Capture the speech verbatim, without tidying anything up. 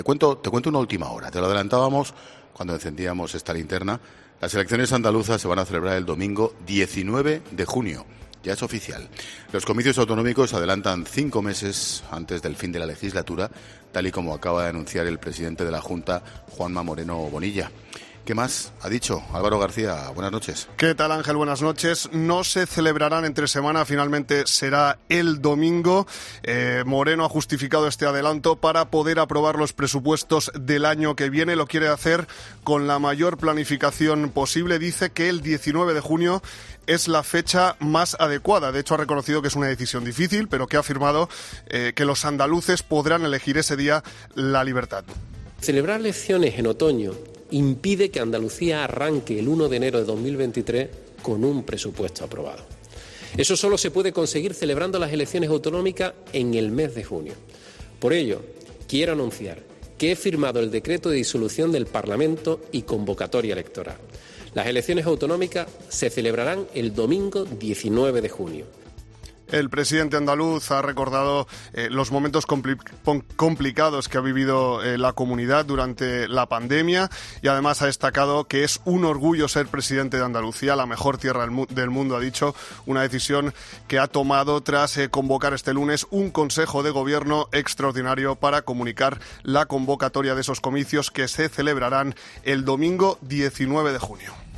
Te cuento, te cuento una última hora. Te lo adelantábamos cuando encendíamos esta linterna. Las elecciones andaluzas se van a celebrar el domingo diecinueve de junio. Ya es oficial. Los comicios autonómicos adelantan cinco meses antes del fin de la legislatura, tal y como acaba de anunciar el presidente de la Junta, Juanma Moreno Bonilla. ¿Qué más ha dicho Álvaro García? Buenas noches. ¿Qué tal, Ángel? Buenas noches. No se celebrarán entre semana, finalmente será el domingo. Eh, Moreno ha justificado este adelanto para poder aprobar los presupuestos del año que viene. Lo quiere hacer con la mayor planificación posible. Dice que el diecinueve de junio es la fecha más adecuada. De hecho, ha reconocido que es una decisión difícil, pero que ha afirmado eh, que los andaluces podrán elegir ese día la libertad. Celebrar elecciones en otoño impide que Andalucía arranque el uno de enero de dos mil veintitrés con un presupuesto aprobado. Eso solo se puede conseguir celebrando las elecciones autonómicas en el mes de junio. Por ello, quiero anunciar que he firmado el decreto de disolución del Parlamento y convocatoria electoral. Las elecciones autonómicas se celebrarán el domingo diecinueve de junio. El presidente andaluz ha recordado eh, los momentos compli- complicados que ha vivido eh, la comunidad durante la pandemia y además ha destacado que es un orgullo ser presidente de Andalucía, la mejor tierra del, mu- del mundo, ha dicho, una decisión que ha tomado tras eh, convocar este lunes un Consejo de Gobierno extraordinario para comunicar la convocatoria de esos comicios que se celebrarán el domingo diecinueve de junio.